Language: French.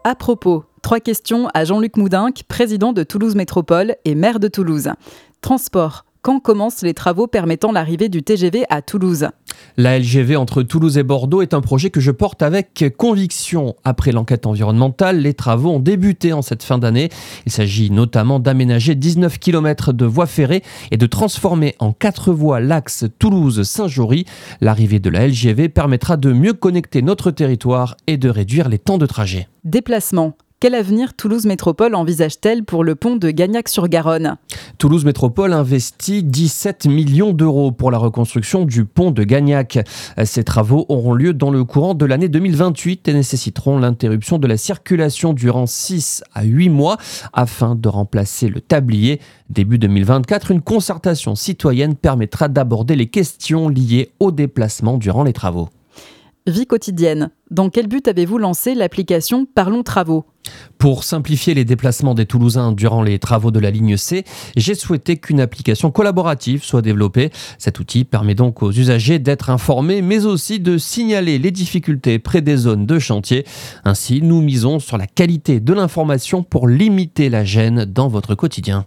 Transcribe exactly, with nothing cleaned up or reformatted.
À propos, trois questions à Jean-Luc Moudinque, président de Toulouse Métropole et maire de Toulouse. Transport. Quand commencent les travaux permettant l'arrivée du T G V à Toulouse ? La L G V entre Toulouse et Bordeaux est un projet que je porte avec conviction. Après l'enquête environnementale, les travaux ont débuté en cette fin d'année. Il s'agit notamment d'aménager dix-neuf kilomètres de voies ferrées et de transformer en quatre voies l'axe Toulouse-Saint-Jory. L'arrivée de la L G V permettra de mieux connecter notre territoire et de réduire les temps de trajet. Déplacement. Quel avenir Toulouse Métropole envisage-t-elle pour le pont de Gagnac-sur-Garonne ? Toulouse Métropole investit dix-sept millions d'euros pour la reconstruction du pont de Gagnac. Ces travaux auront lieu dans le courant de l'année deux mille vingt-huit et nécessiteront l'interruption de la circulation durant six à huit mois afin de remplacer le tablier. Début deux mille vingt-quatre, une concertation citoyenne permettra d'aborder les questions liées au déplacement durant les travaux. Vie quotidienne. Dans quel but avez-vous lancé l'application Parlons Travaux ? Pour simplifier les déplacements des Toulousains durant les travaux de la ligne C, j'ai souhaité qu'une application collaborative soit développée. Cet outil permet donc aux usagers d'être informés, mais aussi de signaler les difficultés près des zones de chantier. Ainsi, nous misons sur la qualité de l'information pour limiter la gêne dans votre quotidien.